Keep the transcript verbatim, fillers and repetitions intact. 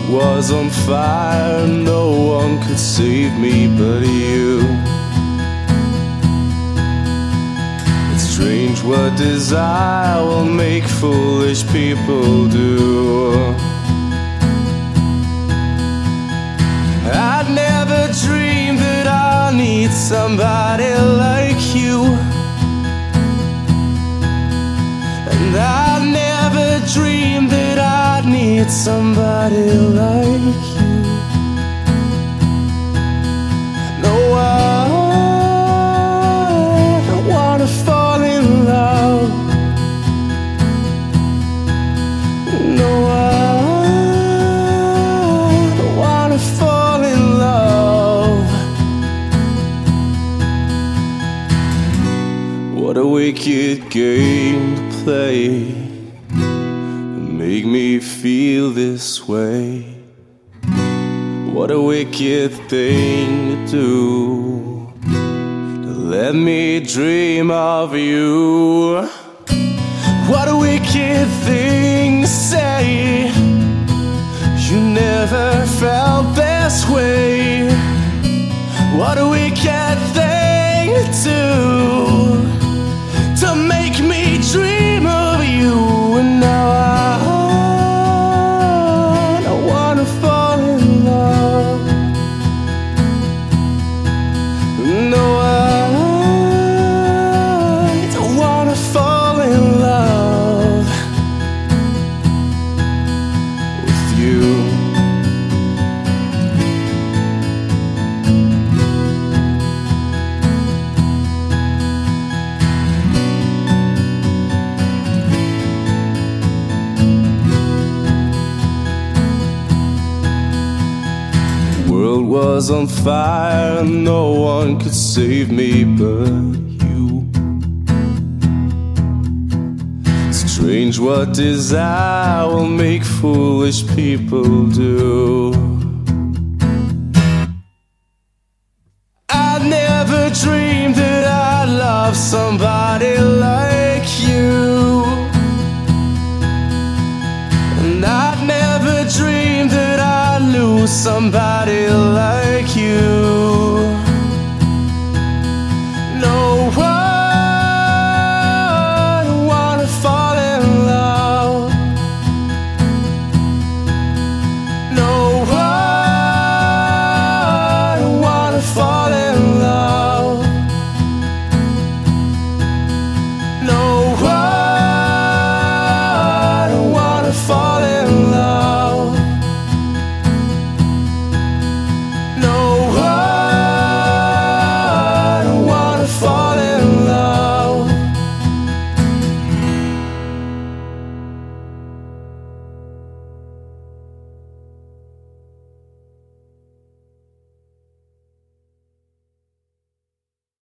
was on fire, no one could save me but you. It's strange what desire will make foolish people do. I'd never dreamed that I need somebody like you, and I never dreamed that I'd need somebody like you. No, I don't wanna fall in love. No, I don't wanna fall in love. What a wicked game to play, make me feel this way. What a wicked thing to do, to let me dream of you. What a wicked thing to say, you never felt this way. What a wicked thing to do, to make me dream of you. And now I don't wanna fall in love. No, I don't wanna fall in love with you. The world was on fire, no one could save me but you. Strange what desire will make foolish people do. I never dreamed that I'd love somebody like you, and I'd never dreamed that I'd lose somebody